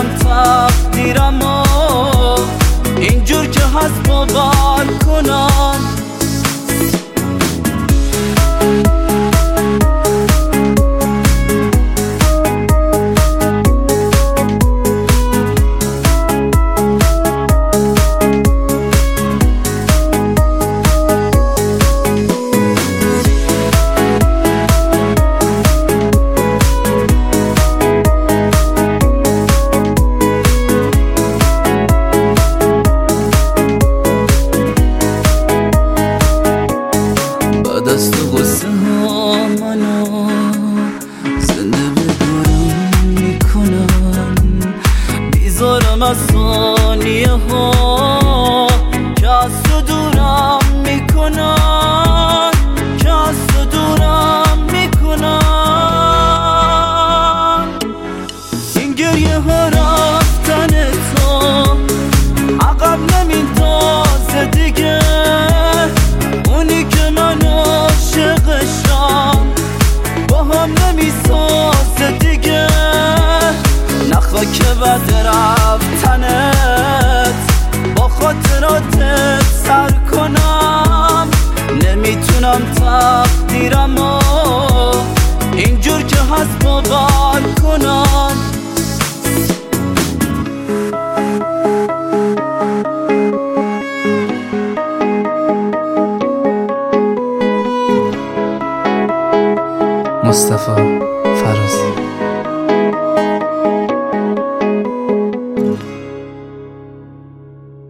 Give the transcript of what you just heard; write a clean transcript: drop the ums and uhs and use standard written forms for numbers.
نمیتونم تقدیرمو اینجور که هست باور کنم. دست و غصه ها منو زنده بدارم میکنن، بیزارم از ثانیه ها که از تو دورم میکنن، که از تو دورم میکنن. این گریه ها رفتن تو عقب نمیندازه دیگه، اونی که من عاشقشم با هم نمیسازه دیگه. نخوا که بد رفتنت با خاطراتت سر کنم، نمیتونم تقدیرمو